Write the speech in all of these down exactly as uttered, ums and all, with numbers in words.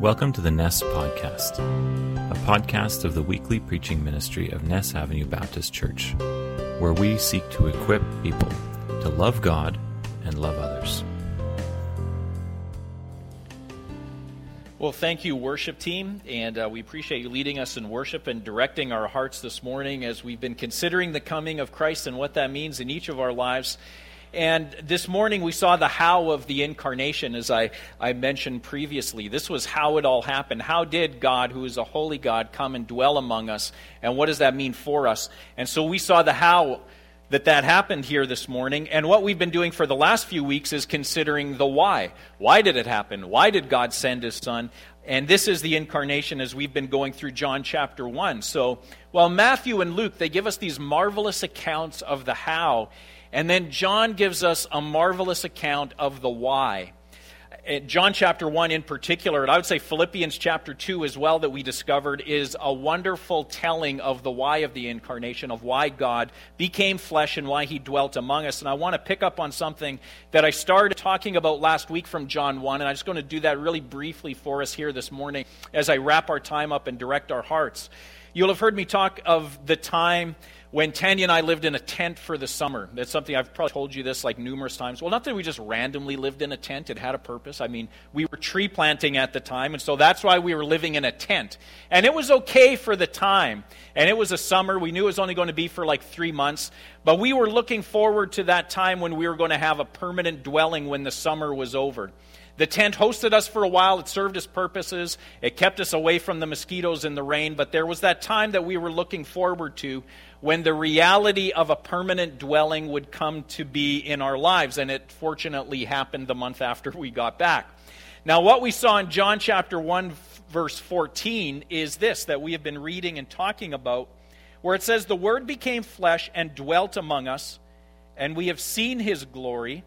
Welcome to the Ness Podcast, a podcast of the weekly preaching ministry of Ness Avenue Baptist Church, where we seek to equip people to love God and love others. Well, thank you, worship team, and uh, we appreciate you leading us in worship and directing our hearts this morning as we've been considering the coming of Christ and what that means in each of our lives. And this morning we saw the how of the incarnation, as I, I mentioned previously. This was how it all happened. How did God, who is a holy God, come and dwell among us? And what does that mean for us? And so we saw the how that that happened here this morning. And what we've been doing for the last few weeks is considering the why. Why did it happen? Why did God send His Son? And this is the incarnation as we've been going through John chapter one. So, well, Matthew and Luke, they give us these marvelous accounts of the how. And then John gives us a marvelous account of the why. John chapter one in particular, and I would say Philippians chapter two as well that we discovered, is a wonderful telling of the why of the incarnation, of why God became flesh and why He dwelt among us. And I want to pick up on something that I started talking about last week from John one, and I'm just going to do that really briefly for us here this morning as I wrap our time up and direct our hearts. You'll have heard me talk of the time when Tanya and I lived in a tent for the summer. That's something I've probably told you this like numerous times. Well, not that we just randomly lived in a tent. It had a purpose. I mean, we were tree planting at the time, and so that's why we were living in a tent. And it was okay for the time. And it was a summer. We knew it was only going to be for like three months. But we were looking forward to that time when we were going to have a permanent dwelling when the summer was over. The tent hosted us for a while. It served its purposes. It kept us away from the mosquitoes and the rain. But there was that time that we were looking forward to when the reality of a permanent dwelling would come to be in our lives. And it fortunately happened the month after we got back. Now, what we saw in John chapter one, verse fourteen is this that we have been reading and talking about, where it says, "The Word became flesh and dwelt among us, and we have seen His glory,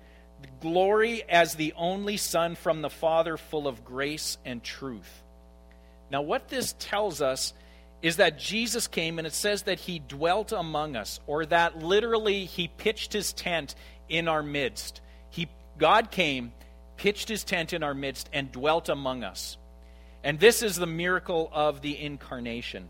glory as the only Son from the Father, full of grace and truth." Now, what this tells us is that Jesus came, and it says that He dwelt among us, or that literally He pitched His tent in our midst. He, God came, pitched His tent in our midst, and dwelt among us. And this is the miracle of the incarnation.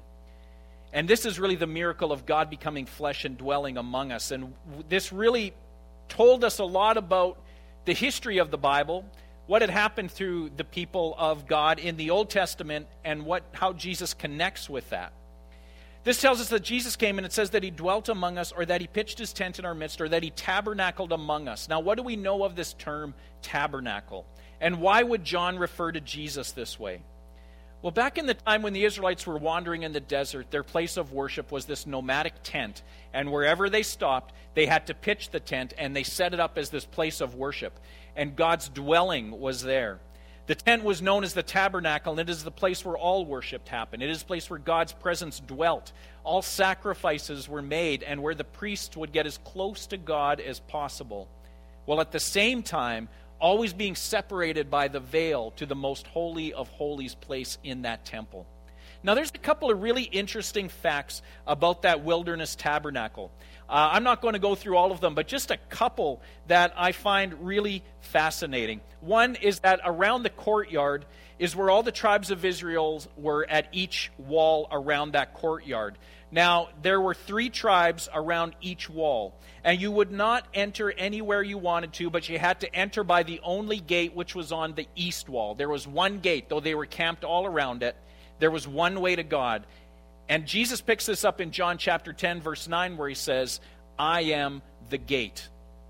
And this is really the miracle of God becoming flesh and dwelling among us. And this really told us a lot about the history of the Bible, what had happened through the people of God in the Old Testament, and what how Jesus connects with that. This tells us that Jesus came, and it says that He dwelt among us, or that He pitched His tent in our midst, or that He tabernacled among us. Now, what do we know of this term, tabernacle? And why would John refer to Jesus this way? Well, back in the time when the Israelites were wandering in the desert, their place of worship was this nomadic tent. And wherever they stopped, they had to pitch the tent, and they set it up as this place of worship. And God's dwelling was there. The tent was known as the tabernacle, and it is the place where all worship happened. It is the place where God's presence dwelt. All sacrifices were made, and where the priests would get as close to God as possible. Well, at the same time, always being separated by the veil to the most holy of holies place in that temple. Now, there's a couple of really interesting facts about that wilderness tabernacle. Uh, I'm not going to go through all of them, but just a couple that I find really fascinating. One is that around the courtyard is where all the tribes of Israel were at each wall around that courtyard. Now, there were three tribes around each wall, and you would not enter anywhere you wanted to, but you had to enter by the only gate, which was on the east wall. There was one gate, though they were camped all around it. There was one way to God. And Jesus picks this up in John chapter ten, verse nine, where He says, "I am the gate."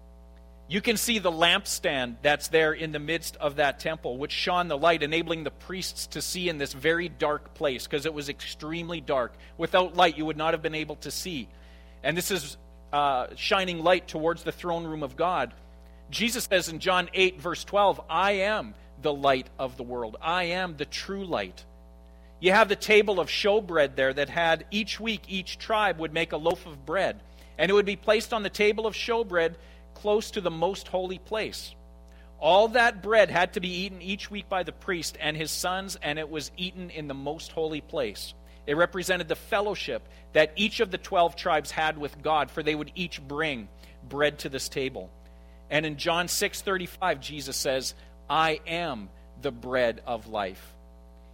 You can see the lampstand that's there in the midst of that temple, which shone the light, enabling the priests to see in this very dark place, because it was extremely dark. Without light, you would not have been able to see. And this is uh, shining light towards the throne room of God. Jesus says in John eight, verse twelve, "I am the light of the world. I am the true light." You have the table of showbread there that had each week, each tribe would make a loaf of bread. And it would be placed on the table of showbread close to the most holy place. All that bread had to be eaten each week by the priest and his sons, and it was eaten in the most holy place. It represented the fellowship that each of the twelve tribes had with God, for they would each bring bread to this table. And in John six thirty-five, Jesus says, "I am the bread of life."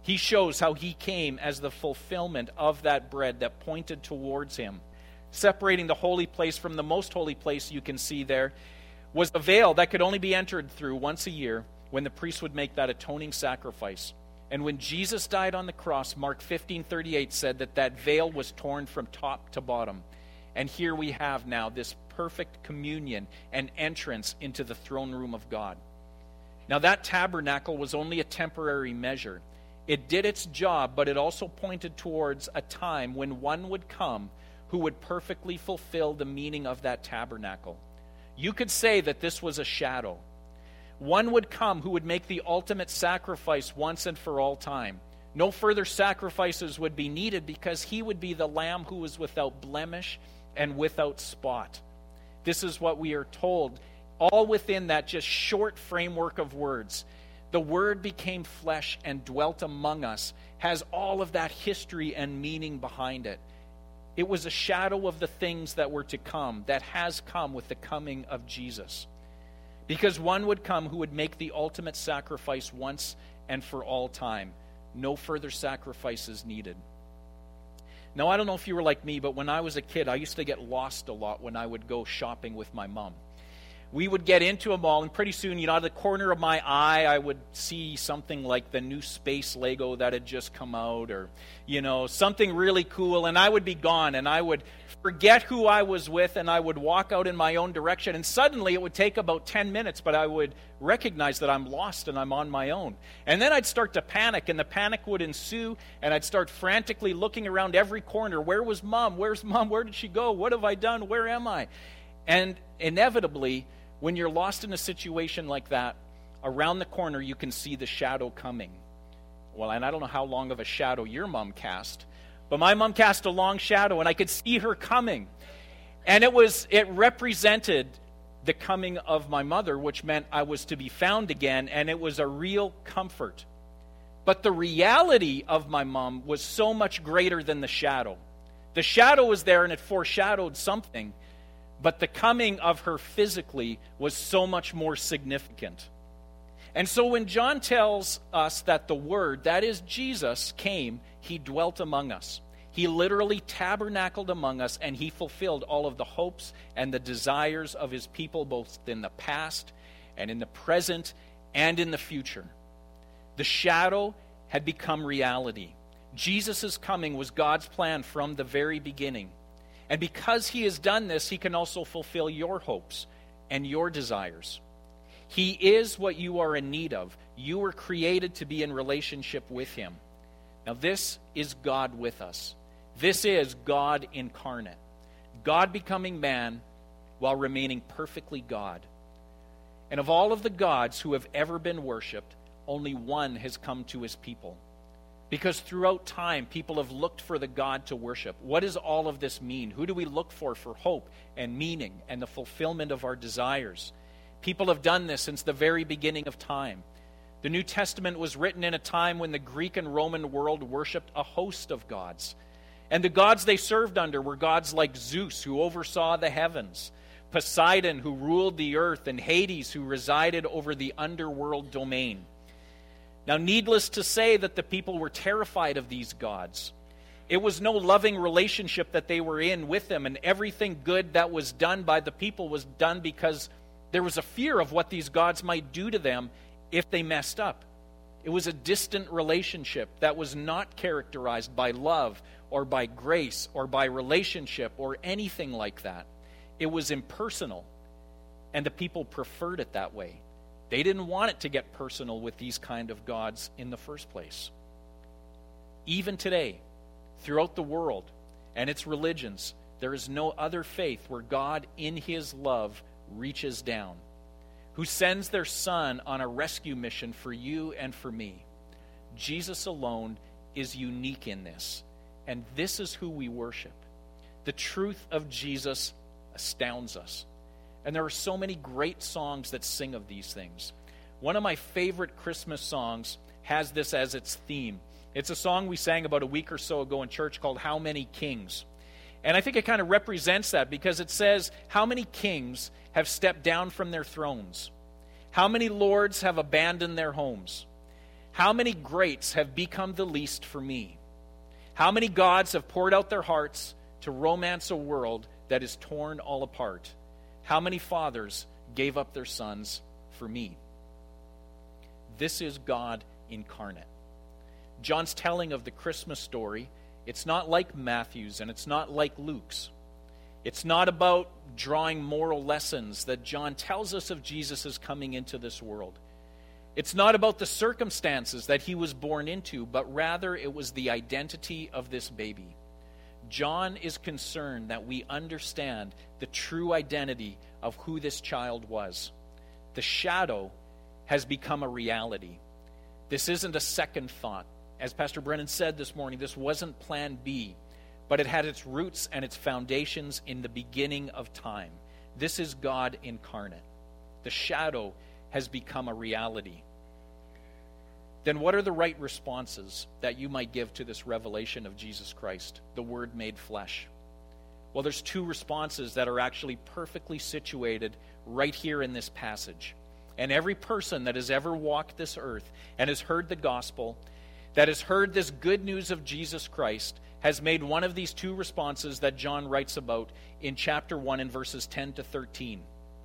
He shows how he came as the fulfillment of that bread that pointed towards him. Separating the holy place from the most holy place, you can see there, was a veil that could only be entered through once a year when the priest would make that atoning sacrifice. And when Jesus died on the cross, Mark fifteen thirty-eight said that that veil was torn from top to bottom. And here we have now this perfect communion and entrance into the throne room of God. Now that tabernacle was only a temporary measure. It did its job, but it also pointed towards a time when one would come who would perfectly fulfill the meaning of that tabernacle. You could say that this was a shadow. One would come who would make the ultimate sacrifice once and for all time. No further sacrifices would be needed because he would be the lamb who was without blemish and without spot. This is what we are told, all within that just short framework of words. The Word became flesh and dwelt among us, has all of that history and meaning behind it. It was a shadow of the things that were to come, that has come with the coming of Jesus. Because one would come who would make the ultimate sacrifice once and for all time. No further sacrifices needed. Now, I don't know if you were like me, but when I was a kid, I used to get lost a lot when I would go shopping with my mom. We would get into a mall, and pretty soon, you know, out of the corner of my eye, I would see something like the new space Lego that had just come out, or, you know, something really cool, and I would be gone, and I would forget who I was with, and I would walk out in my own direction, and suddenly it would take about ten minutes, but I would recognize that I'm lost and I'm on my own. And then I'd start to panic, and the panic would ensue, and I'd start frantically looking around every corner. Where was Mom? Where's Mom? Where did she go? What have I done? Where am I? And inevitably, when you're lost in a situation like that, around the corner you can see the shadow coming. Well, and I don't know how long of a shadow your mom cast, but my mom cast a long shadow, and I could see her coming. And it was it represented the coming of my mother, which meant I was to be found again, and it was a real comfort. But the reality of my mom was so much greater than the shadow. The shadow was there, and it foreshadowed something. But the coming of her physically was so much more significant. And so when John tells us that the Word, that is Jesus, came, he dwelt among us. He literally tabernacled among us, and he fulfilled all of the hopes and the desires of his people, both in the past and in the present and in the future. The shadow had become reality. Jesus' coming was God's plan from the very beginning. And because he has done this, he can also fulfill your hopes and your desires. He is what you are in need of. You were created to be in relationship with him. Now, this is God with us. This is God incarnate. God becoming man while remaining perfectly God. And of all of the gods who have ever been worshipped, only one has come to his people. Because throughout time, people have looked for the God to worship. What does all of this mean? Who do we look for for hope and meaning and the fulfillment of our desires? People have done this since the very beginning of time. The New Testament was written in a time when the Greek and Roman world worshipped a host of gods. And the gods they served under were gods like Zeus, who oversaw the heavens, Poseidon, who ruled the earth, and Hades, who resided over the underworld domain. Now, needless to say that the people were terrified of these gods. It was no loving relationship that they were in with them, and everything good that was done by the people was done because there was a fear of what these gods might do to them if they messed up. It was a distant relationship that was not characterized by love or by grace or by relationship or anything like that. It was impersonal, and the people preferred it that way. They didn't want it to get personal with these kind of gods in the first place. Even today, throughout the world and its religions, there is no other faith where God in his love reaches down, who sends their Son on a rescue mission for you and for me. Jesus alone is unique in this, and this is who we worship. The truth of Jesus astounds us. And there are so many great songs that sing of these things. One of my favorite Christmas songs has this as its theme. It's a song we sang about a week or so ago in church called How Many Kings? And I think it kind of represents that because it says, how many kings have stepped down from their thrones? How many lords have abandoned their homes? How many greats have become the least for me? How many gods have poured out their hearts to romance a world that is torn all apart? How many fathers gave up their sons for me? This is God incarnate. John's telling of the Christmas story, it's not like Matthew's and it's not like Luke's. It's not about drawing moral lessons that John tells us of Jesus' coming into this world. It's not about the circumstances that he was born into, but rather it was the identity of this baby. John is concerned that we understand the true identity of who this child was. The shadow has become a reality. This isn't a second thought. As Pastor Brennan said this morning, this wasn't plan B, but it had its roots and its foundations in the beginning of time. This is God incarnate. The shadow has become a reality. Then what are the right responses that you might give to this revelation of Jesus Christ, the Word made flesh? Well, there's two responses that are actually perfectly situated right here in this passage. And every person that has ever walked this earth and has heard the gospel, that has heard this good news of Jesus Christ, has made one of these two responses that John writes about in chapter one in verses ten to thirteen.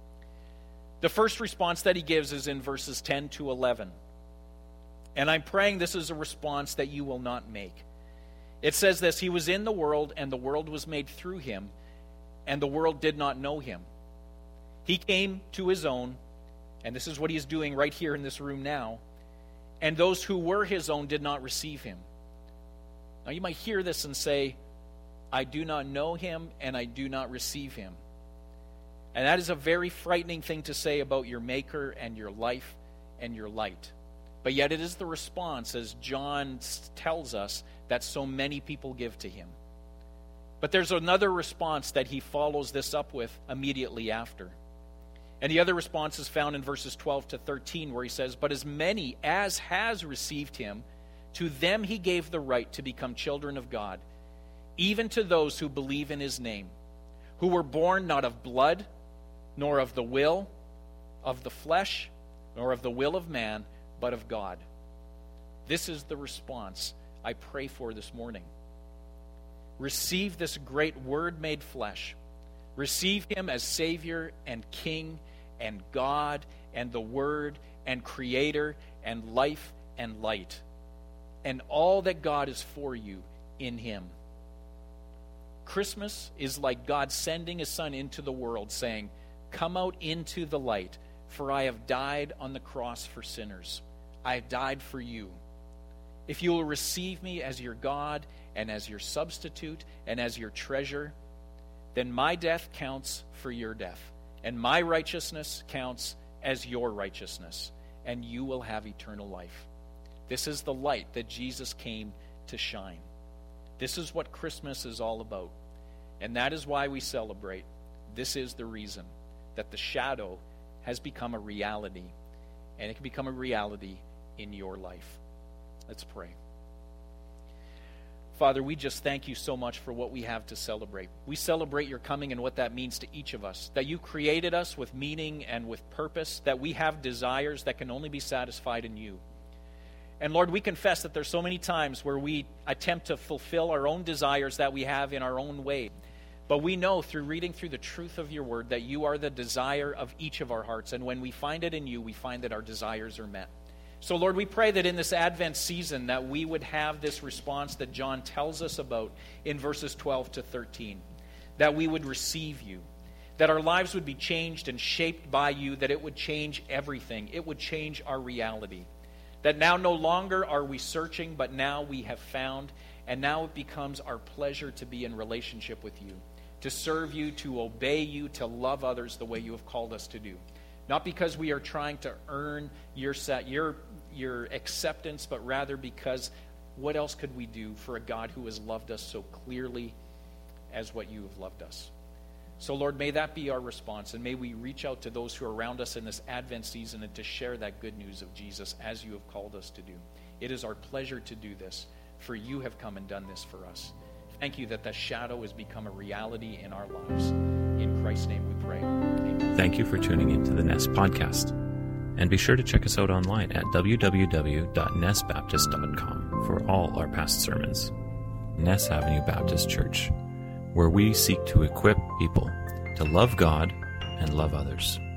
The first response that he gives is in verses ten to eleven. And I'm praying this is a response that you will not make. It says this: He was in the world, and the world was made through him, and the world did not know him. He came to his own, and this is what he is doing right here in this room now, and those who were his own did not receive him. Now you might hear this and say, I do not know him, and I do not receive him. And that is a very frightening thing to say about your Maker and your life and your light. But yet it is the response, as John tells us, that so many people give to him. But there's another response that he follows this up with immediately after. And the other response is found in verses twelve to thirteen, where he says, But as many as has received him, to them he gave the right to become children of God, even to those who believe in his name, who were born not of blood, nor of the will of the flesh, nor of the will of man, but of God. This is the response I pray for this morning. Receive this great Word made flesh. Receive him as Savior and King and God and the Word and Creator and life and light, and all that God is for you in him. Christmas is like God sending his Son into the world, saying, Come out into the light, for I have died on the cross for sinners. I have died for you. If you will receive me as your God and as your substitute and as your treasure, then my death counts for your death, and my righteousness counts as your righteousness, and you will have eternal life. This is the light that Jesus came to shine. This is what Christmas is all about, and that is why we celebrate. This is the reason that the shadow has become a reality, and it can become a reality in your life. Let's pray. Father, we just thank you so much for what we have to celebrate. We celebrate your coming and what that means to each of us, that you created us with meaning and with purpose, that we have desires that can only be satisfied in you. And Lord, we confess that there's so many times where we attempt to fulfill our own desires that we have in our own way. But we know through reading through the truth of your word that you are the desire of each of our hearts. And when we find it in you, we find that our desires are met. So Lord, we pray that in this Advent season that we would have this response that John tells us about in verses twelve to thirteen. That we would receive you. That our lives would be changed and shaped by you. That it would change everything. It would change our reality. That now no longer are we searching, but now we have found. And now it becomes our pleasure to be in relationship with you. To serve you, to obey you, to love others the way you have called us to do. Not because we are trying to earn your set, your your acceptance, but rather because what else could we do for a God who has loved us so clearly as what you have loved us? So Lord, may that be our response, and may we reach out to those who are around us in this Advent season and to share that good news of Jesus as you have called us to do. It is our pleasure to do this, for you have come and done this for us. Thank you that the shadow has become a reality in our lives. In Christ's name we pray. Amen. Thank you for tuning into the Nest Podcast. And be sure to check us out online at w w w dot ness baptist dot com for all our past sermons. Ness Avenue Baptist Church, where we seek to equip people to love God and love others.